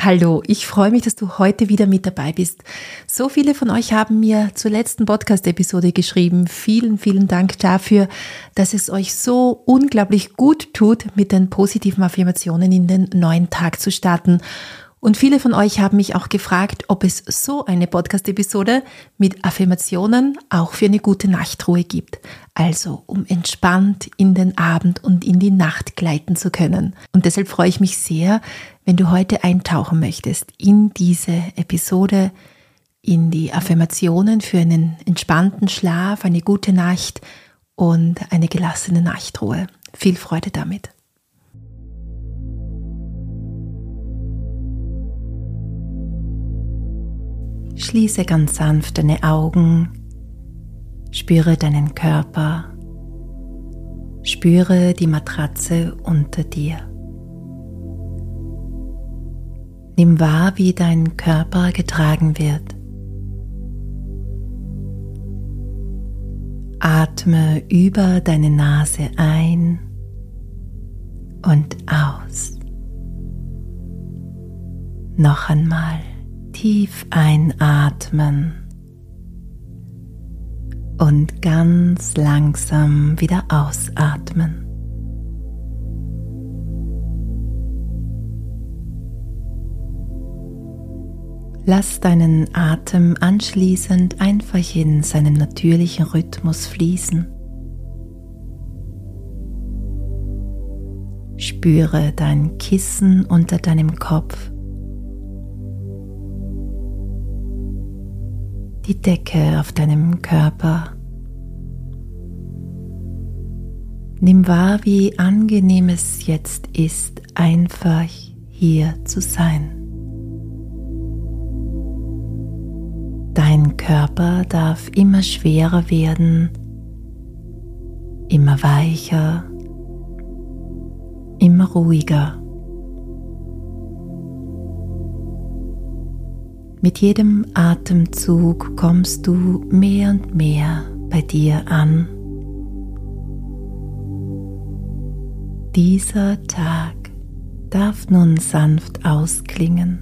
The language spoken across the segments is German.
Hallo, ich freue mich, dass du heute wieder mit dabei bist. So viele von euch haben mir zur letzten Podcast-Episode geschrieben. Vielen, vielen Dank dafür, dass es euch so unglaublich gut tut, mit den positiven Affirmationen in den neuen Tag zu starten. Und viele von euch haben mich auch gefragt, ob es so eine Podcast-Episode mit Affirmationen auch für eine gute Nachtruhe gibt. Also, um entspannt in den Abend und in die Nacht gleiten zu können. Und deshalb freue ich mich sehr, wenn du heute eintauchen möchtest in diese Episode, in die Affirmationen für einen entspannten Schlaf, eine gute Nacht und eine gelassene Nachtruhe. Viel Freude damit. Schließe ganz sanft deine Augen, spüre deinen Körper, spüre die Matratze unter dir. Nimm wahr, wie dein Körper getragen wird. Atme über deine Nase ein und aus. Noch einmal. Tief einatmen und ganz langsam wieder ausatmen. Lass deinen Atem anschließend einfach in seinem natürlichen Rhythmus fließen. Spüre dein Kissen unter deinem Kopf. Die Decke auf deinem Körper. Nimm wahr, wie angenehm es jetzt ist, einfach hier zu sein. Dein Körper darf immer schwerer werden, immer weicher, immer ruhiger. Mit jedem Atemzug kommst du mehr und mehr bei dir an. Dieser Tag darf nun sanft ausklingen.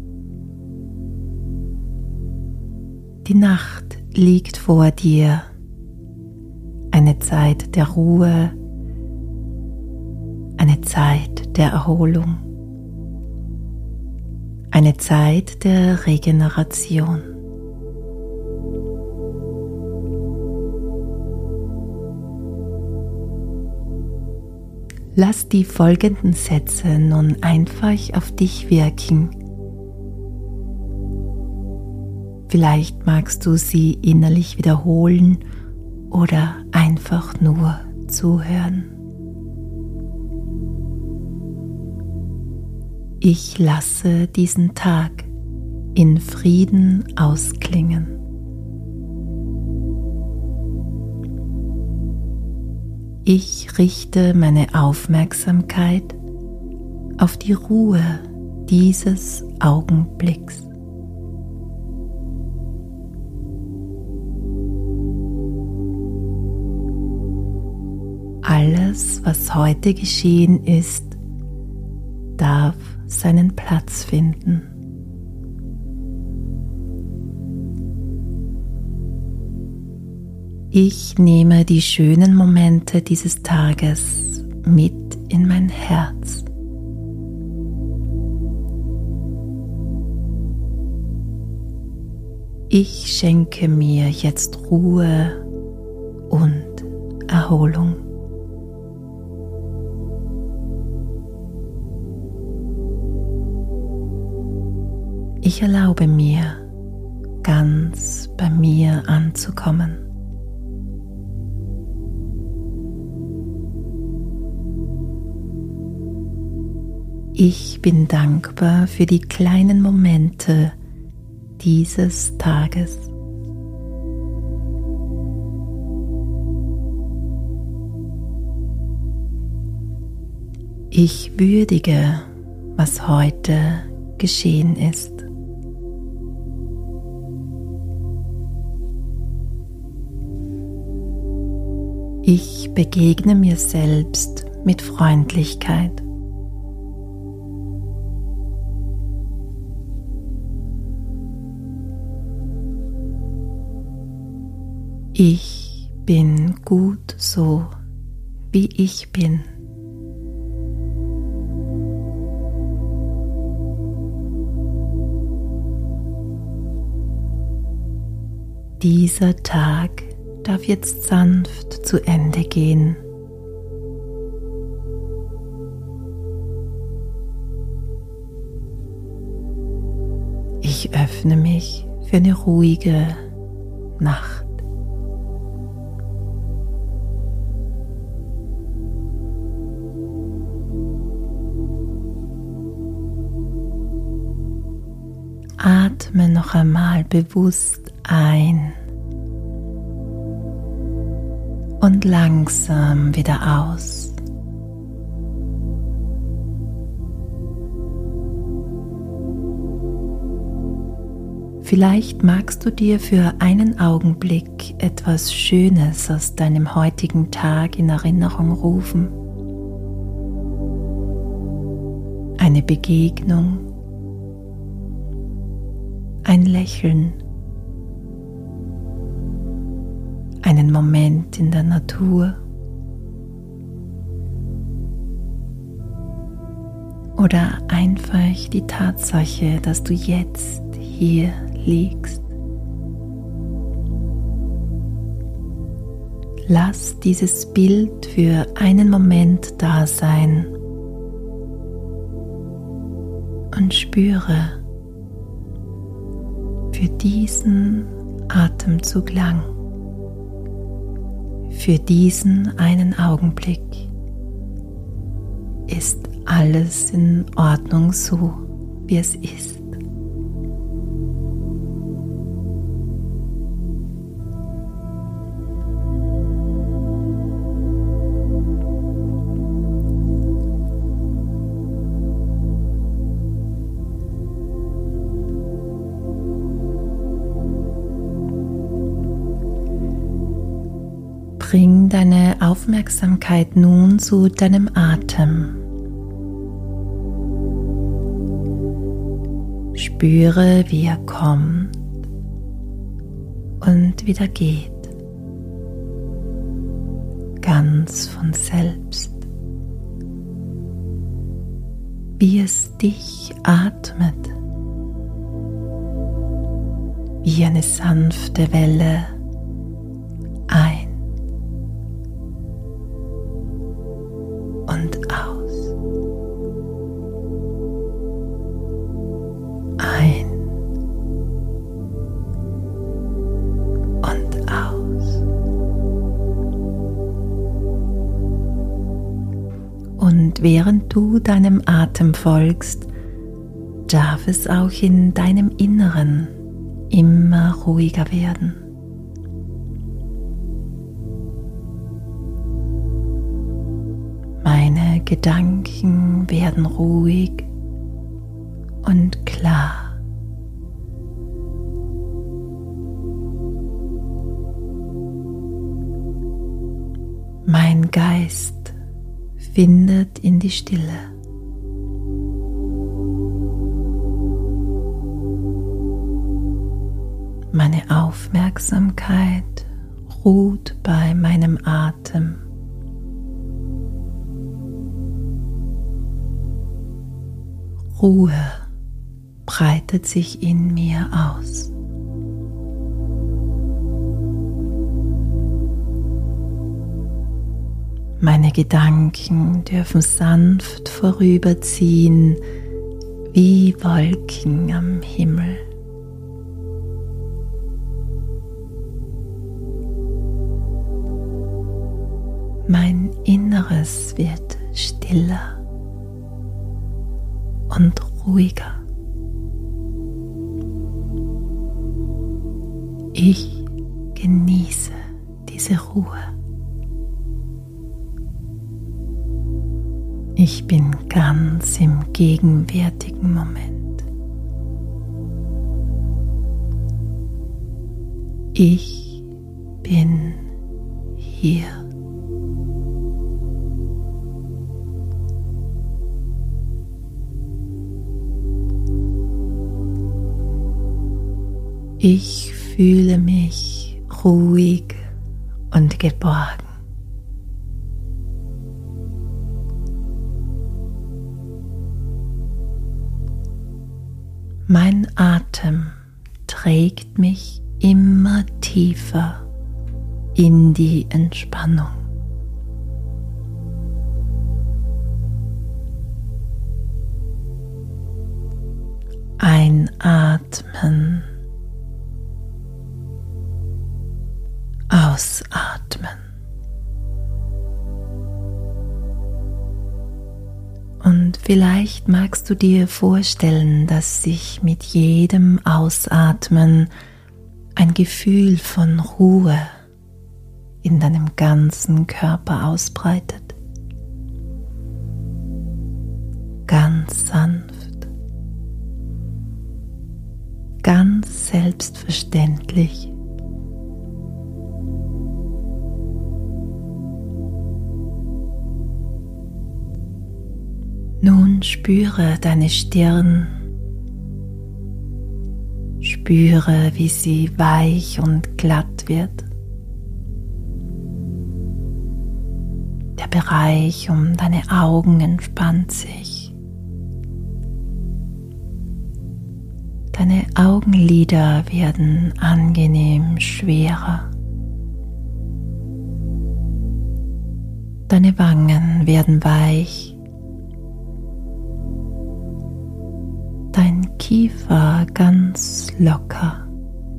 Die Nacht liegt vor dir, eine Zeit der Ruhe, eine Zeit der Erholung. Eine Zeit der Regeneration. Lass die folgenden Sätze nun einfach auf dich wirken. Vielleicht magst du sie innerlich wiederholen oder einfach nur zuhören. Ich lasse diesen Tag in Frieden ausklingen. Ich richte meine Aufmerksamkeit auf die Ruhe dieses Augenblicks. Alles, was heute geschehen ist, darf seinen Platz finden. Ich nehme die schönen Momente dieses Tages mit in mein Herz. Ich schenke mir jetzt Ruhe und Erholung. Ich erlaube mir, ganz bei mir anzukommen. Ich bin dankbar für die kleinen Momente dieses Tages. Ich würdige, was heute geschehen ist. Ich begegne mir selbst mit Freundlichkeit. Ich bin gut so, wie ich bin. Dieser Tag darf jetzt sanft zu Ende gehen. Ich öffne mich für eine ruhige Nacht. Atme noch einmal bewusst ein und langsam wieder aus. Vielleicht magst du dir für einen Augenblick etwas Schönes aus deinem heutigen Tag in Erinnerung rufen. Eine Begegnung, ein Lächeln, einen Moment in der Natur oder einfach die Tatsache, dass du jetzt hier liegst. Lass dieses Bild für einen Moment da sein und spüre für diesen Atemzug lang, für diesen einen Augenblick ist alles in Ordnung so, wie es ist. Bring deine Aufmerksamkeit nun zu deinem Atem. Spüre, wie er kommt und wieder geht. Ganz von selbst. Wie es dich atmet. Wie eine sanfte Welle ein und aus. Ein und aus. Und während du deinem Atem folgst, darf es auch in deinem Inneren immer ruhiger werden. Meine Gedanken werden ruhig und klar. Mein Geist findet in die Stille. Meine Aufmerksamkeit ruht bei meinem Atem. Ruhe breitet sich in mir aus. Meine Gedanken dürfen sanft vorüberziehen wie Wolken am Himmel. Mein Inneres wird stiller und ruhiger. Ich genieße diese Ruhe. Ich bin ganz im gegenwärtigen Moment. Ich bin hier. Ich fühle mich ruhig und geborgen. Mein Atem trägt mich immer tiefer in die Entspannung. Einatmen, ausatmen. Und vielleicht magst du dir vorstellen, dass sich mit jedem Ausatmen ein Gefühl von Ruhe in deinem ganzen Körper ausbreitet. Ganz sanft, ganz selbstverständlich. Nun spüre deine Stirn, spüre, wie sie weich und glatt wird. Der Bereich um deine Augen entspannt sich. Deine Augenlider werden angenehm schwerer. Deine Wangen werden weich. Dein Kiefer ganz locker.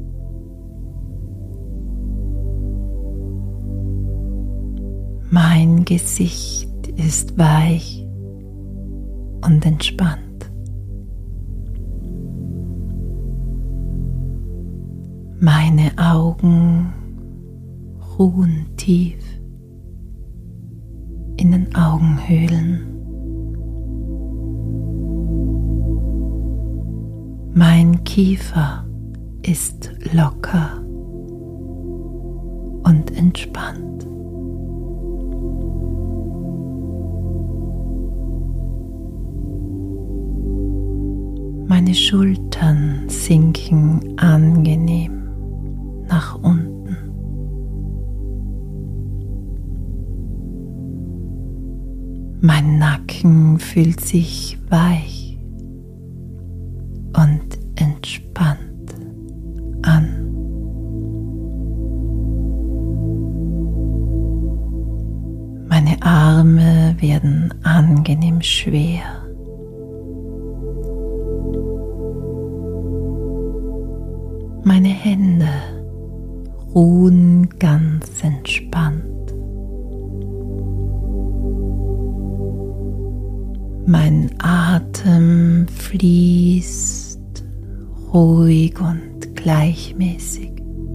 Mein Gesicht ist weich und entspannt. Meine Augen ruhen tief in den Augenhöhlen. Mein Kiefer ist locker und entspannt. Meine Schultern sinken angenehm nach unten. Mein Nacken fühlt sich weich und entspannt an. Meine Arme werden angenehm schwer. Meine Hände ruhen ganz entspannt. Mein Atem fließt ruhig und gleichmäßig.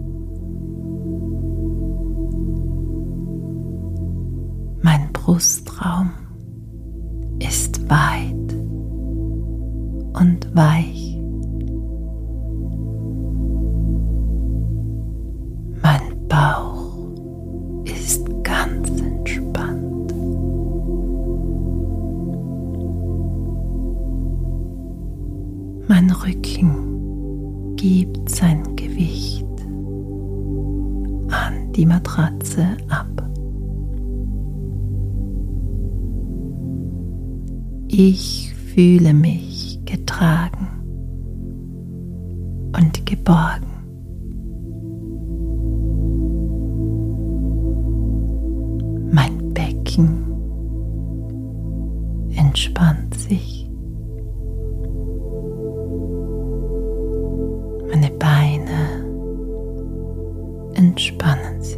Mein Brustraum ist weit und weich. Mein Bauch ist ganz entspannt. Mein Rücken gibt sein Gewicht an die Matratze ab. Ich fühle mich getragen und geborgen. Mein Becken entspannt sich. Meine Beine entspannen sich.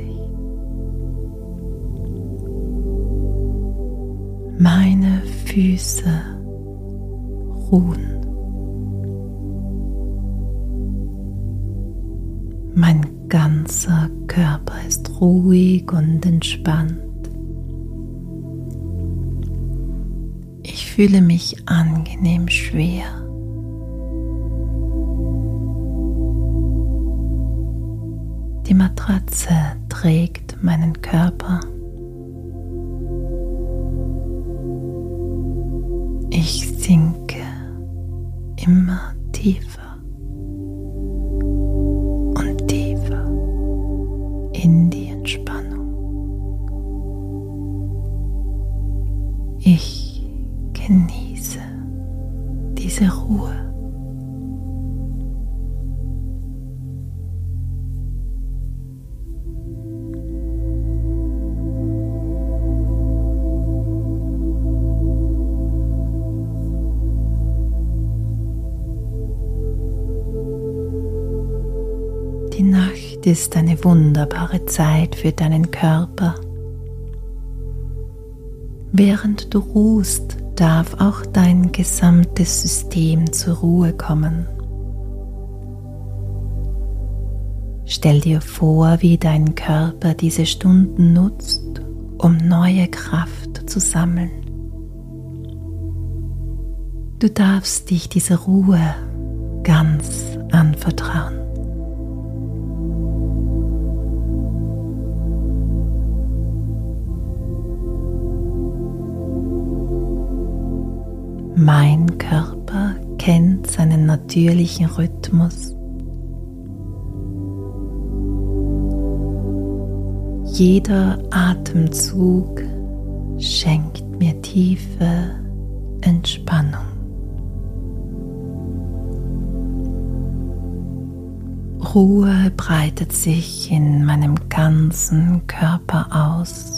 Meine Füße ruhen. Mein ganzer Körper ist ruhig und entspannt. Ich fühle mich angenehm schwer. Die Matratze trägt meinen Körper. Ich sinke immer tiefer und tiefer in die Entspannung. Die Nacht ist eine wunderbare Zeit für deinen Körper. Während du ruhst, darf auch dein gesamtes System zur Ruhe kommen. Stell dir vor, wie dein Körper diese Stunden nutzt, um neue Kraft zu sammeln. Du darfst dich dieser Ruhe ganz anvertrauen. Mein Körper kennt seinen natürlichen Rhythmus. Jeder Atemzug schenkt mir tiefe Entspannung. Ruhe breitet sich in meinem ganzen Körper aus.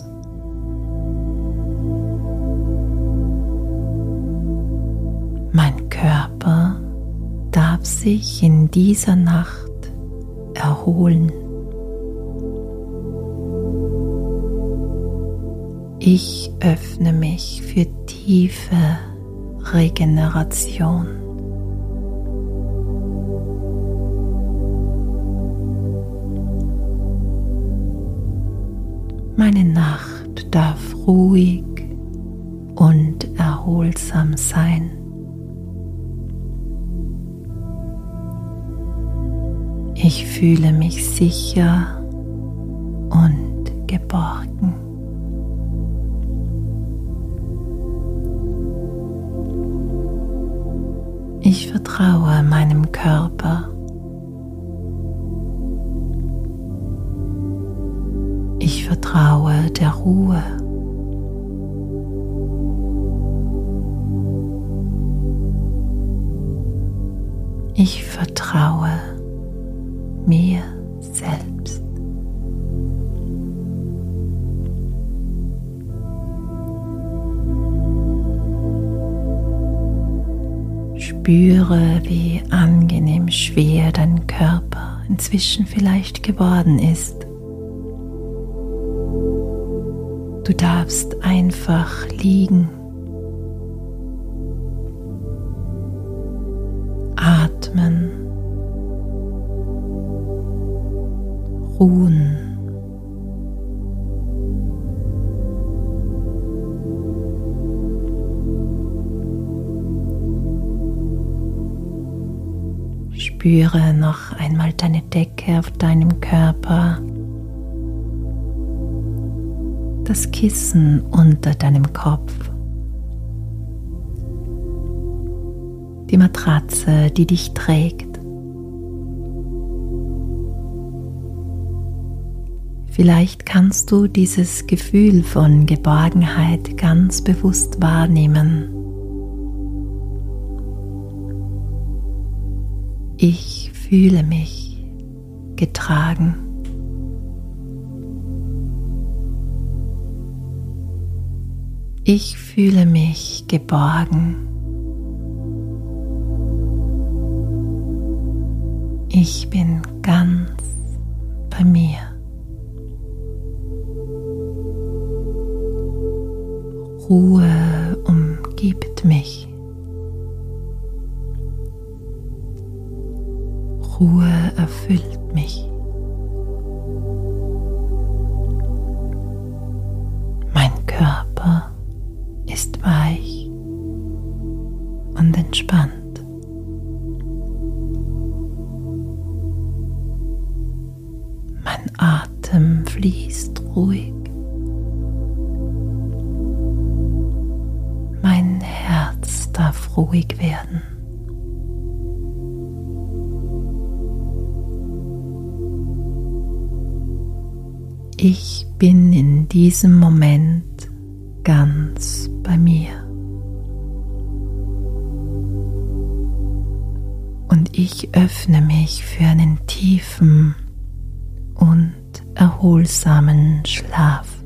Mein Körper darf sich in dieser Nacht erholen. Ich öffne mich für tiefe Regeneration. Meine Nacht darf ruhig und erholsam sein. Ich fühle mich sicher und geborgen. Ich vertraue meinem Körper. Ich vertraue der Ruhe. Ich vertraue mir selbst. Spüre, wie angenehm schwer dein Körper inzwischen vielleicht geworden ist. Du darfst einfach liegen. Atmen. Ruhen. Spüre noch einmal deine Decke auf deinem Körper, das Kissen unter deinem Kopf, die Matratze, die dich trägt. Vielleicht kannst du dieses Gefühl von Geborgenheit ganz bewusst wahrnehmen. Ich fühle mich getragen. Ich fühle mich geborgen. Ich bin ganz bei mir. Ruhe umgibt mich. Ruhe erfüllt mich. Mein Körper ist weich und entspannt. Mein Atem fließt ruhig. Mein Herz darf ruhig werden. Ich bin in diesem Moment ganz bei mir. Und ich öffne mich für einen tiefen und erholsamen Schlaf.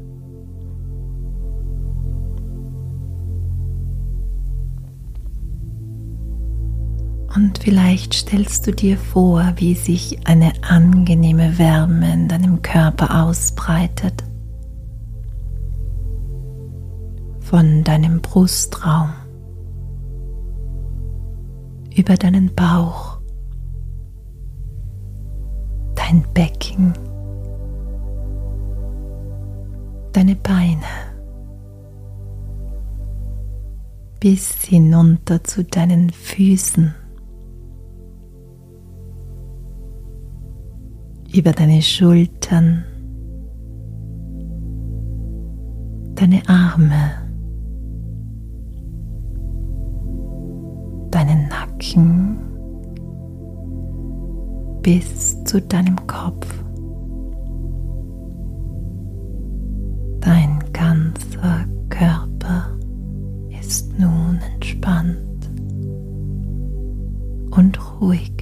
Und vielleicht stellst du dir vor, wie sich eine angenehme Wärme in deinem Körper ausbreitet. Von deinem Brustraum über deinen Bauch, dein Becken, deine Beine, bis hinunter zu deinen Füßen, über deine Schultern, deine Arme, deinen Nacken bis zu deinem Kopf. Dein ganzer Körper ist nun entspannt und ruhig.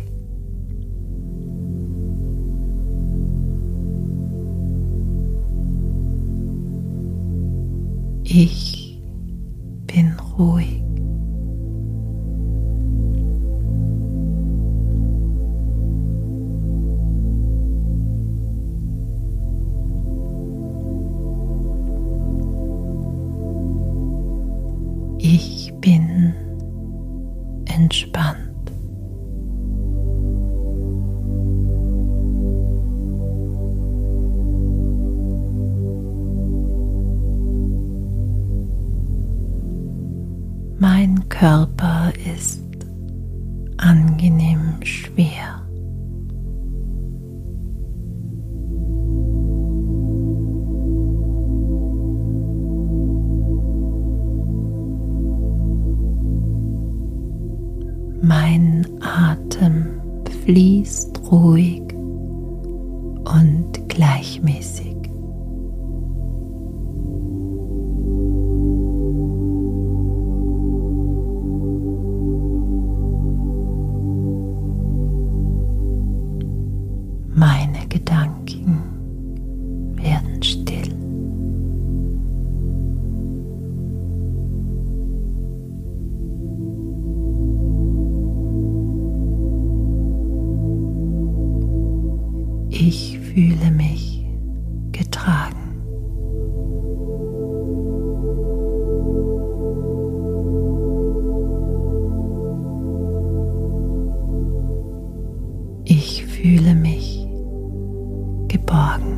Ich bin ruhig. Ich bin entspannt. Mein Körper ist angenehm schwer. Mein Atem fließt ruhig und gleichmäßig. Meine Gedanken werden still. Ich fühle mich getragen. Ich fühle mich geborgen.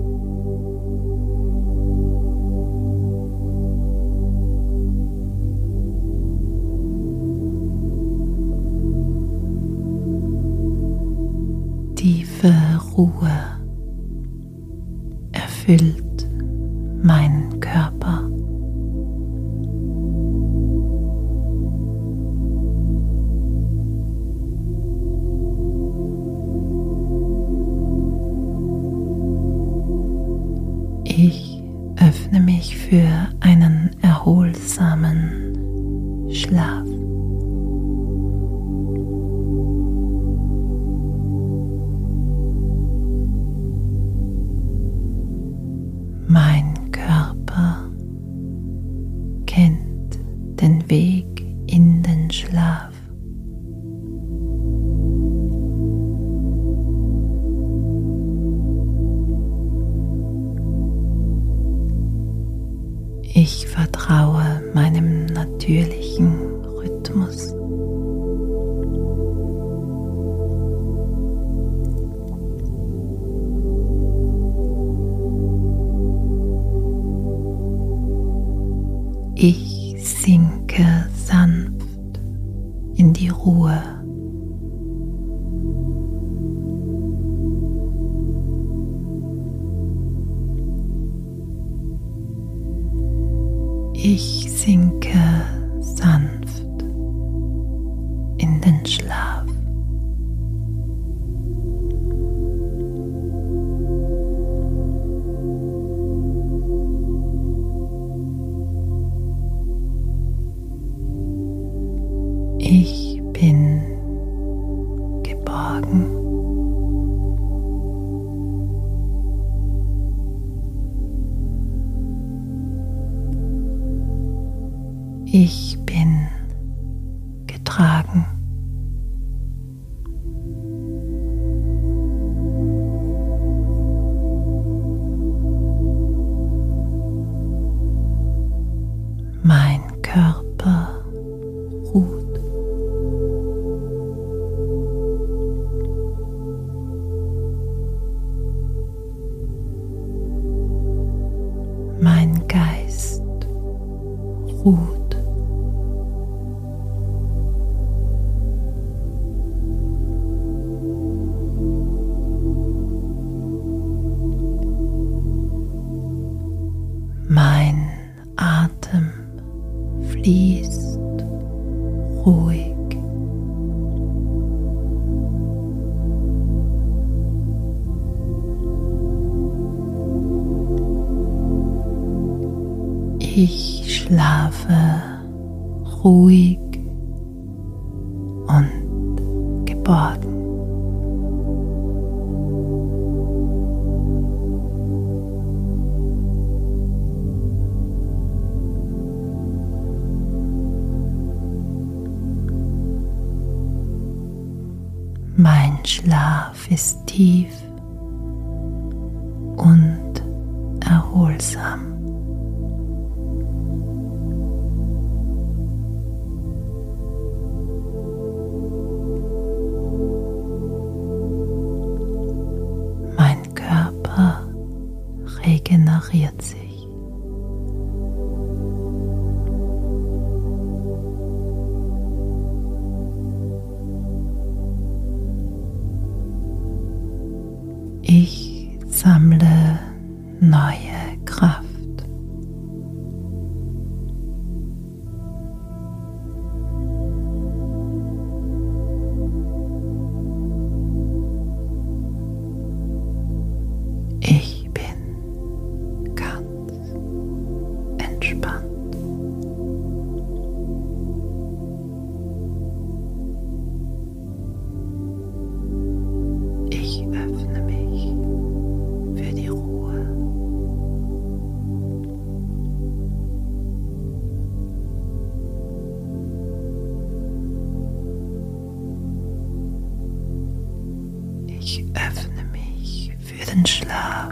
Tiefe Ruhe erfüllt meinen Körper. Ich öffne mich für einen erholsamen Schlaf. Mein Körper kennt den Weg in den Schlaf. Ich vertraue meinem natürlichen Rhythmus. Ich sinke sanft in die Ruhe. Ich sinke sanft in den Schlaf. Ich bin geborgen. Ich bin getragen. ruht. Mein Atem fließt ruhig. Ich schlafe ruhig und geborgen. Mein Schlaf ist tief und erholsam. Mein Körper regeneriert sich. Ich sammle neue Kraft. Ich bin ganz entspannt. Ich öffne mich für die Ruhe. Ich öffne mich für den Schlaf.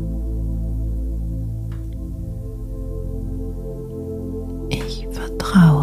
Ich vertraue